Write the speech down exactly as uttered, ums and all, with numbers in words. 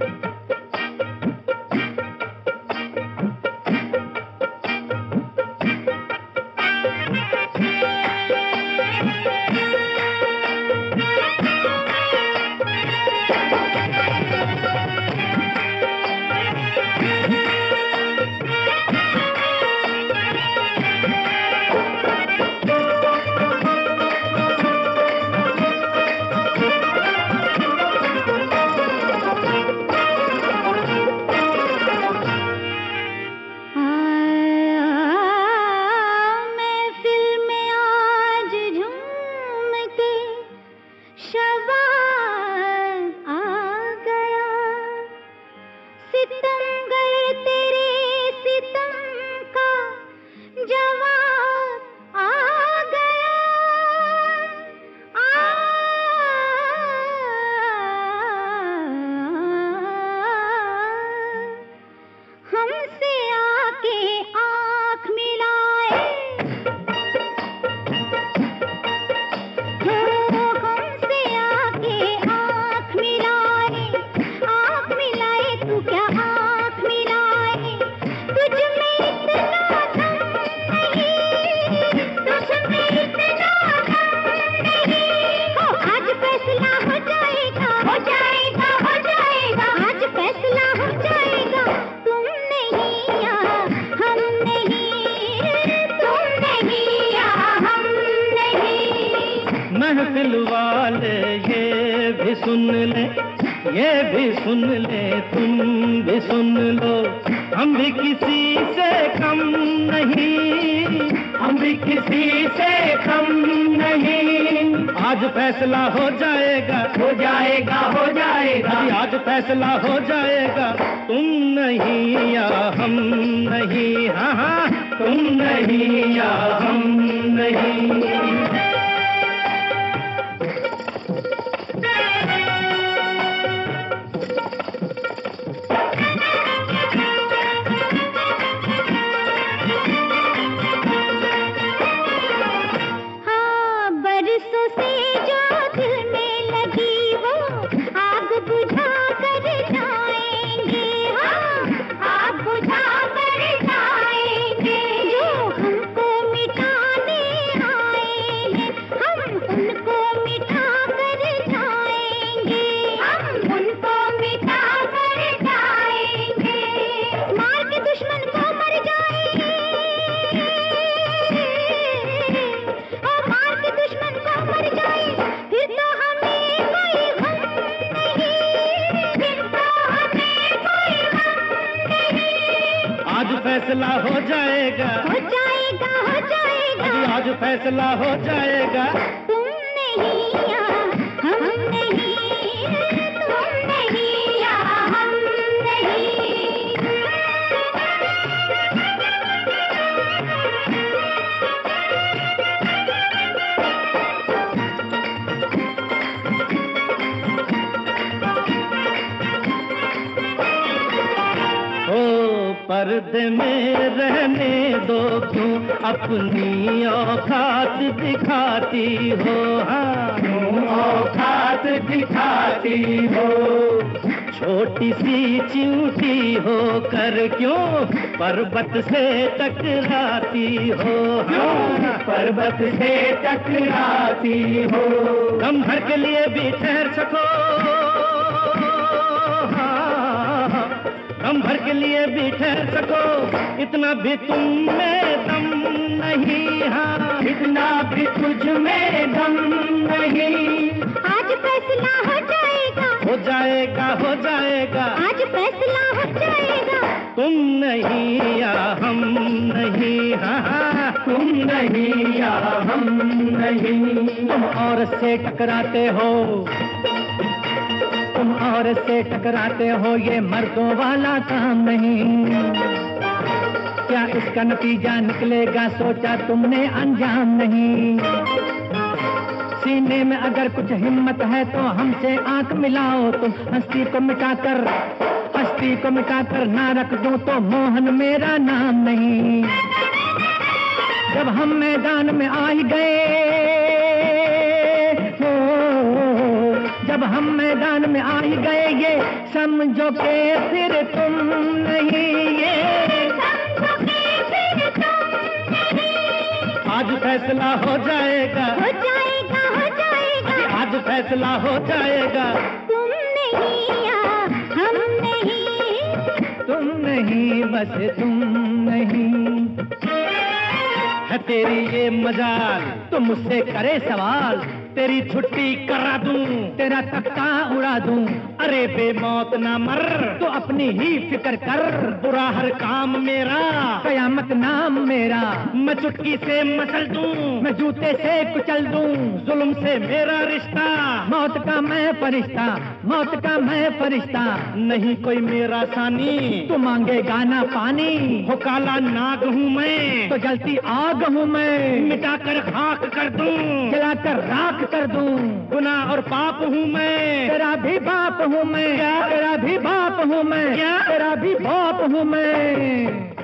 महफिल वाले ये भी सुन ले, ये भी सुन ले, तुम भी सुन लो, हम भी किसी से कम नहीं, हम भी किसी से कम नहीं। आज फैसला हो जाएगा, हो जाएगा, हो जाएगा, आज फैसला हो जाएगा। तुम नहीं या हम नहीं, हाँ हाँ, तुम नहीं या हम नहीं। फैसला हो जाएगा, हो जाएगा, हो जाएगा, आज फैसला हो जाएगा। तुम नहीं या हम नहीं, तुम नहीं या हम पर्दे में रहने दो, क्यों अपनी औकात दिखाती हो, हाँ क्यों औकात दिखाती हो। छोटी सी चिमटी हो कर क्यों पर्वत से टकराती हो, हाँ पर्वत से टकराती हो। हम भर के लिए भी ठहर सको, हम भर के लिए भी ठहर सको, इतना भी तुम में दम नहीं, हाँ इतना भी तुझ में दम नहीं। आज फैसला हो जाएगा, हो जाएगा, हो जाएगा, आज फैसला हो जाएगा। तुम नहीं या हम नहीं, हाँ तुम नहीं या हम नहीं। तुम औरत से टकराते हो, तुम औरत से टकराते हो, ये मर्दों वाला काम नहीं। क्या इसका नतीजा निकलेगा सोचा तुमने, अंजाम नहीं। सीने में अगर कुछ हिम्मत है तो हमसे आंख मिलाओ, तुम हस्ती को मिटाकर, हस्ती को मिटाकर ना रख दो तो मोहन मेरा नाम नहीं। जब हम मैदान में आ ही गए, जब हम मैदान में आ ही गए ये समझो के फिर तुम नहीं, ये समझो के फिर तुम नहीं। आज फैसला हो जाएगा, हो जाएगा, हो जाएगा, आज फैसला हो जाएगा। तुम नहीं या हम नहीं, तुम नहीं बस तुम नहीं। है तेरी ये मजाल तो मुझसे करे सवाल, तेरी छुट्टी करा दूं, तेरा तख्ता उड़ा दूं। अरे बेमौत ना मर तो अपनी ही फिक्र कर, बुरा हर काम मेरा कयामत नाम मेरा। मैं चुटकी से मसल दूं, मैं जूते से कुचल दूं, जुल्म से मेरा रिश्ता, मौत का मैं फरिश्ता, मौत का मैं फरिश्ता। नहीं कोई मेरा सानी तो मांगे गाना पानी, हो काला नाग हूँ मैं तो जलती आग हूँ मैं, मिटाकर खाक कर दूं, जलाकर राख कर दूं। गुनाह और पाप हूँ मैं, तेरा भी बाप हूँ मैं, तेरा भी बाप हूँ मैं, तेरा भी बाप हूँ मैं।